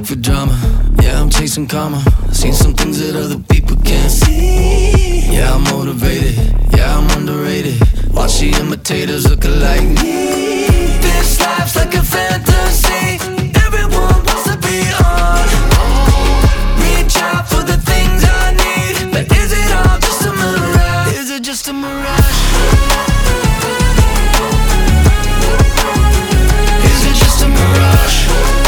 look for drama, yeah, I'm chasing karma. Seen some things that other people can't see. Yeah, I'm motivated, yeah, I'm underrated. Watch the imitators look like me. This life's like a fantasy. Everyone wants to be on. Reach out for the things I need. But is it all just a mirage? Is it just a mirage? Is it just a mirage?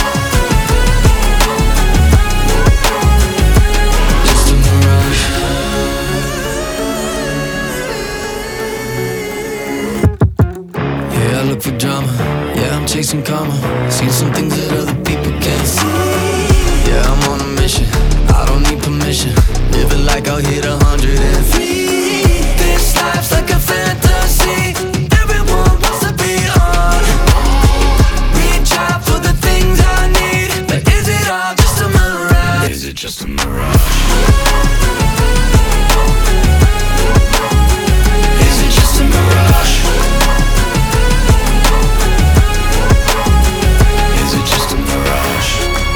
Just a mirage. Yeah, I look for drama, yeah, I'm chasing karma. Seen some things that other people can't see. Yeah, I'm on a mission, I don't need permission. Living like I'll hit 103. This life's like a fantasy. Everyone wants to be on. Reach out for the things I need. But is it all just a mirage? Is it just a mirage? Is it just a mirage? Is it just a mirage?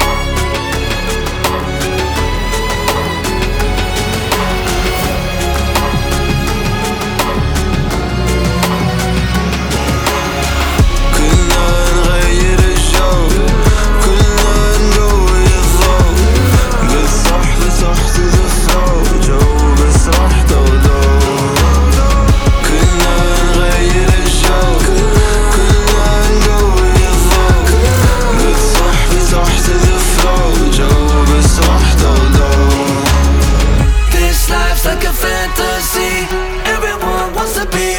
كنا نغير الجو، كنا نقوي الضوء. بالصح بالصح to the flow، جو بالصح ضوضاء. كنا نغير الجو، كنا نقوي الضوء. بالصح بالصح to the flow، جو بالصح ضوضاء. This life's like a fantasy. Everyone wants to be